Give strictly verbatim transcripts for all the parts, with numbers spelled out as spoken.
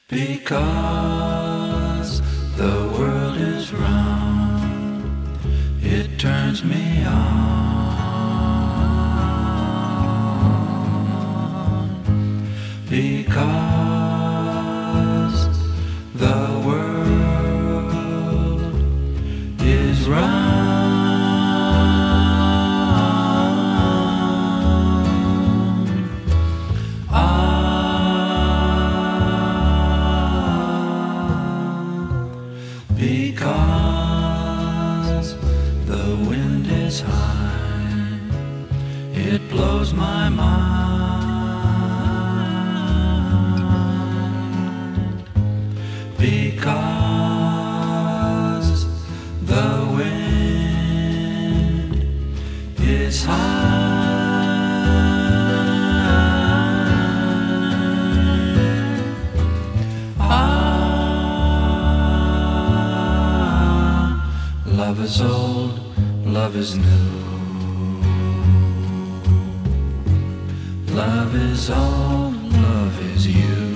Because the world is round, it turns me on. Because the world is round, because the wind is high, it blows my mind. Because the wind is high, love is old, love is new. Love is all, love is you.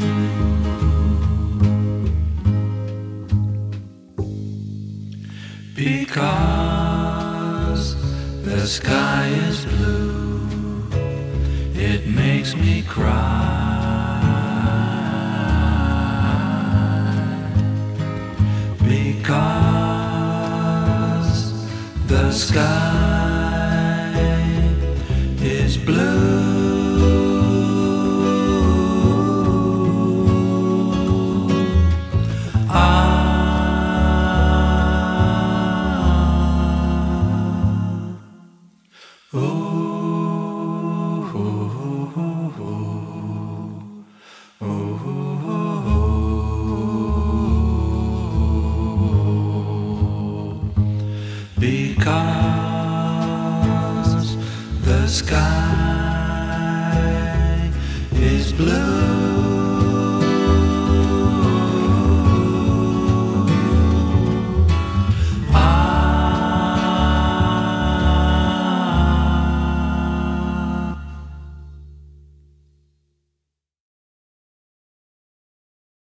Because the sky is blue, it makes me cry. Because the sky is blue, ah, ooh, ooh, ooh, ooh, ooh. Because the sky is blue.